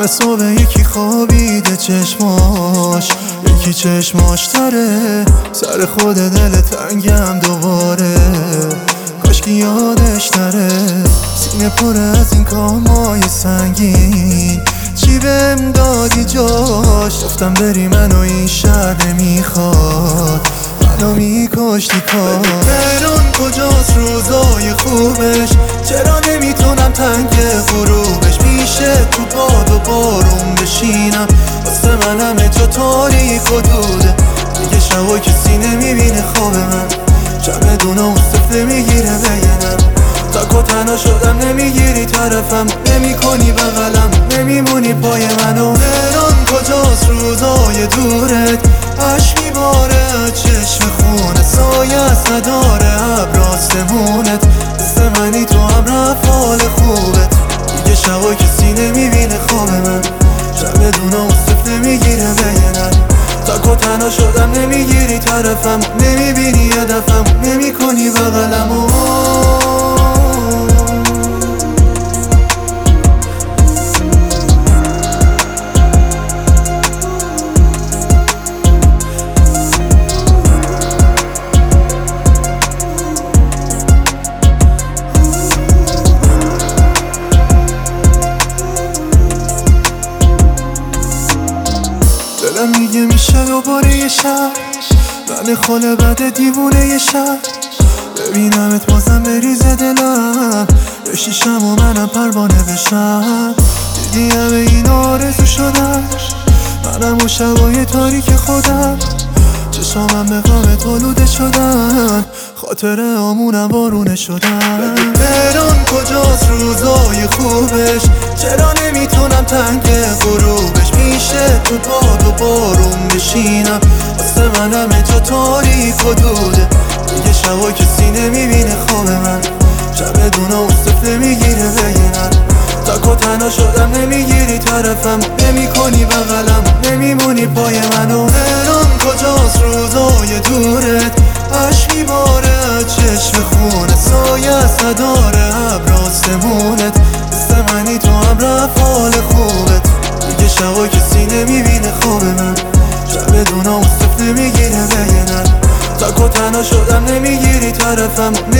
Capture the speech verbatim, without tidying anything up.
همه صبح یکی خوابیده چشماش، یکی چشماش تره، سر خود دل تنگم دوباره، کاشکی یادش نره. سینه پر از این کامای سنگین، چی بهم دادی جاش؟ گفتم بری منو این شهر نمیخواد، منو میکشتی کار. مهران کجاست روزای خوبش؟ چرا نمیتونم تنگ غروبش؟ میشه تو باد و بارون بشینم، واسه من همه جا تاریک و دوده. دیگه شبا کسی نمیبینه خواب من، چمدونا و سفته میگیره بینم. تک و تنها شدم نمیگیری طرفم، نمی کنی بغلم، نمیمونی پای منو. مهران کجاست روزای دورت؟ عشق میباره چشم خونه، سایه از نداره ابر آسمونت. مثل منی تو هم رفت حال خوبت، دیگه شبا کسی نمیبینه خواب من، چمدونا و سفته میگیره بینم. تک و تنها شدم نمیگیری طرفم، نمیبینی هدفم، نمی کنی بغلم. دلم میگه میشه دوباره یه شب، من خاله بده دیوونه یه شب، ببینمت بازم بریزه دلم، بشیشم و منم پروانه بشم. دیدی همه این آرزو شدن، منم و شبای تاریک خودم، چشامم به غمت آلوده شدن، خاطره آمونم بارونه شدن. مهران کجاست روزای خوبش؟ چرا نمیتونم تنگ غروبش؟ میشه تو باد و بارون بشینم، واسه من همه جا تاریک و دوده. دیگه شبا کسی نمیبینه خواب من، چمدونا و سفته میگیره بینم. تک و تنها شدم نمیگیری طرفم، نمی کنی بغلم، نمیمونی پای منو. مهران کجاست روزای دورت؟ عشق میباره چشم خونه، سایه از نداره ابر آسمونت. مثل منی تو هم رفت حال خوبت، دیگه شبا کسی نمیبینه خواب من، چمدونا و سفته میگیره بینم. تک و تنها شدم نمیگیری طرفم،